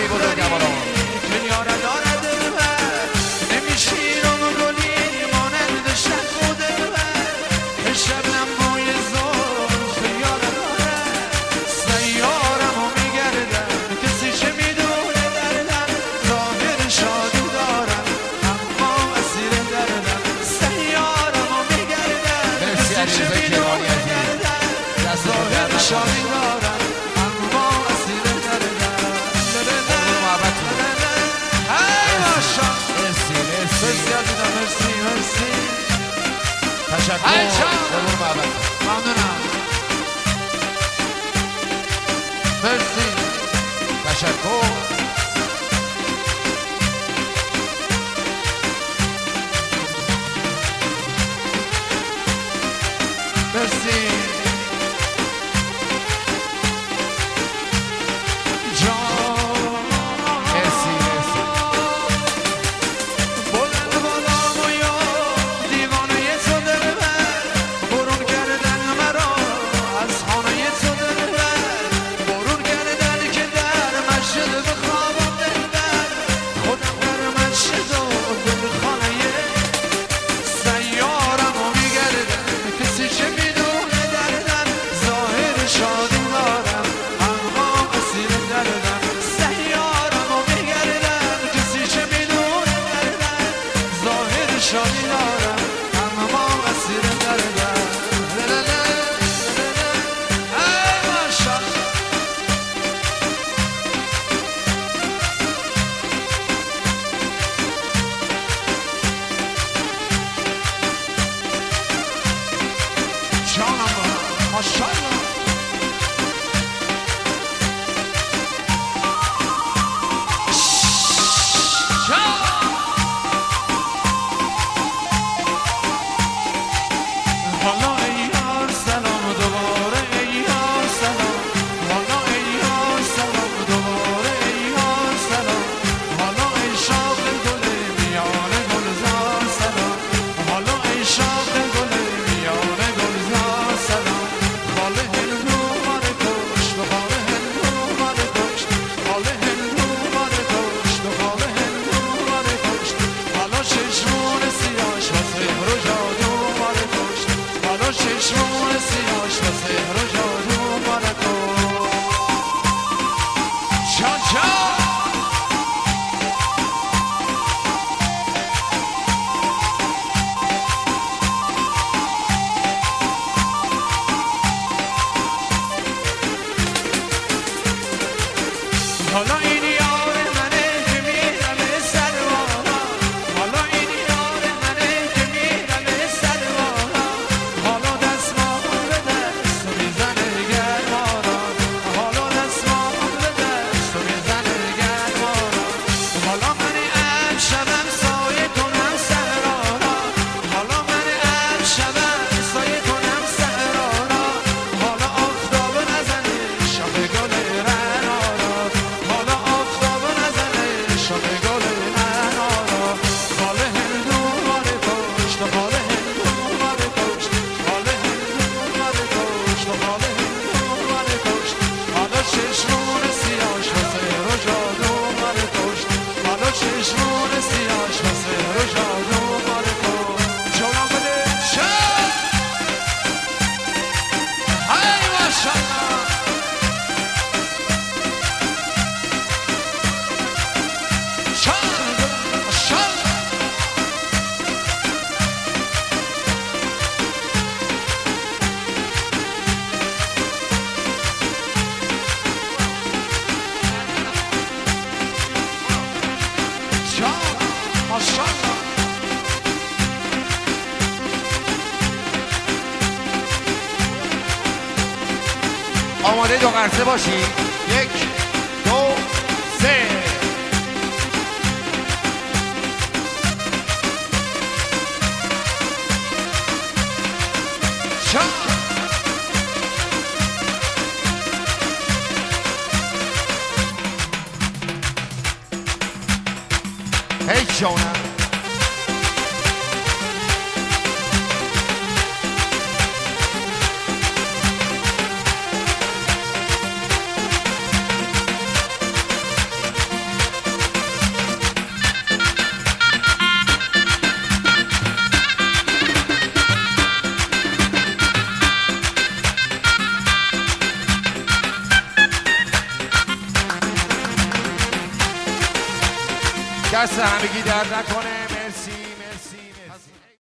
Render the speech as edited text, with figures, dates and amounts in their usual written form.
همه بزرگواران. کنیاره داره دلبر نمیشیرم و گلی مانند شد و دلبر شبنم بوی زلف یاره داره سیارم و میگردم کسی چه میدونه دردم ظاهر شادی دارم اما اسیر دردم سیارم و میگردم کسی چه میدونه دردم ظاهر شادی دارم اما اسیر دردم تشکر ممنونم مرسی تشکر مرسی شادی دارم اما اسیر دردم ای ماشاءالله جانم ماشاءالله حالا این یار منه که میرم سروانا حالا این یار منه که میرم سروانا حالا دستمال به دست و میزنه گرمانا حالا دستمال به دست و میزنه گرمانا حالا من امشبم سایه کنم سهرانا حالا من امشبم سایه کنم سهرانا حالا آفتاب نزنه شب گل آماده دو قرصه باشی. 1 2 3 هی جانم دست همگی درد نکنه.